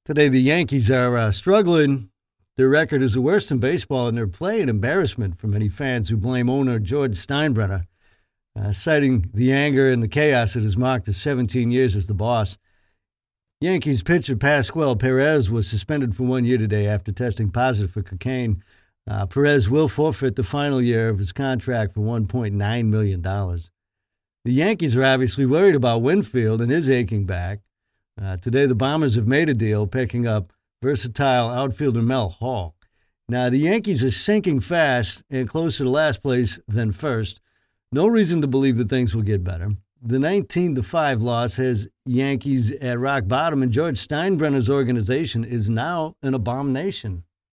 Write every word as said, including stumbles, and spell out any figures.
Today, the Yankees are uh, struggling. Their record is the worst in baseball, and they're playing embarrassment for many fans who blame owner George Steinbrenner, uh, citing the anger and the chaos that has marked his seventeen years as the boss. Yankees pitcher Pascual Perez was suspended for one year today after testing positive for cocaine. Uh, Perez will forfeit the final year of his contract for one point nine million dollars. The Yankees are obviously worried about Winfield and his aching back. Uh, today, the Bombers have made a deal picking up versatile outfielder Mel Hall. Now, the Yankees are sinking fast and closer to last place than first. No reason to believe that things will get better. The nineteen to five loss has Yankees at rock bottom, and George Steinbrenner's organization is now an abomination.